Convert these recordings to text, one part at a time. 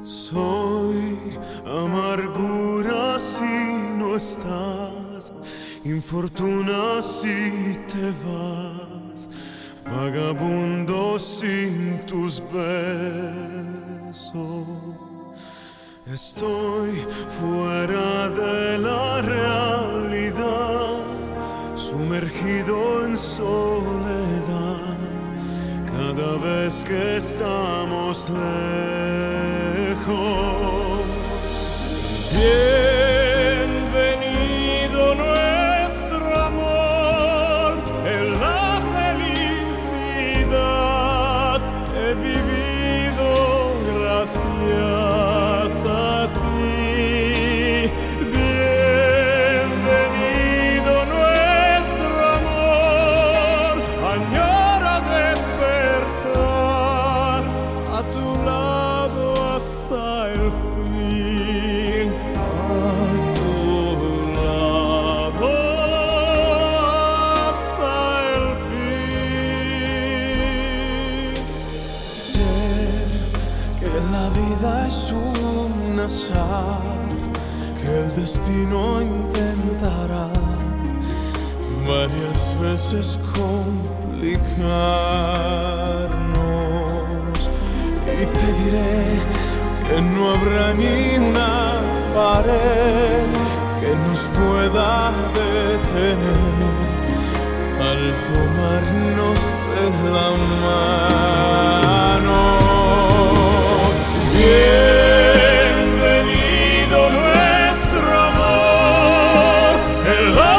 Soy amargura si no estás, infortuna si te vas, vagabundo sin tus besos. Estoy fuera de la realidad, sumergido en soledad, cada vez que estamos lejos. Bienvenido nuestro amor en la felicidad. He vivido gracias a ti. Bienvenido nuestro amor. Añora despertar a tu lado hasta el fin. A tu lado hasta el fin. Sé que la vida es un azar, que el destino intentará varias veces complicarnos, y te diré que no habrá ni una pared que nos pueda detener al tomarnos de la mano. Bienvenido nuestro amor en la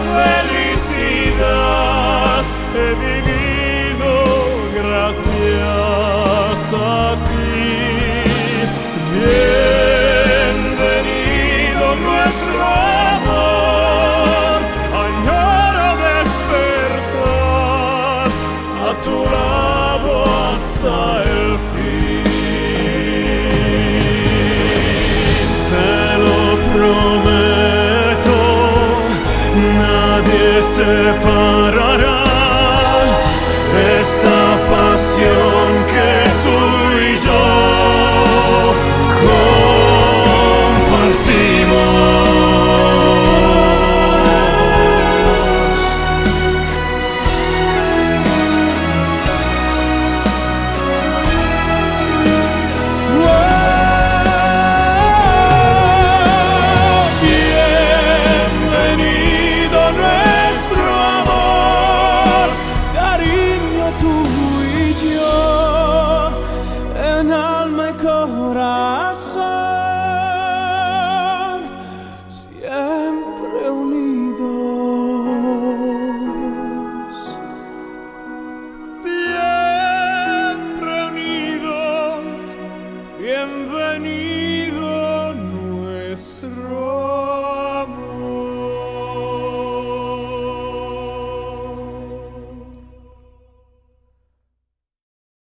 felicidad. He vivido gracias a ti. Bienvenido nuestro amor. Añoro despertar a tu lado hasta el fin. Te lo prometo, nadie sepa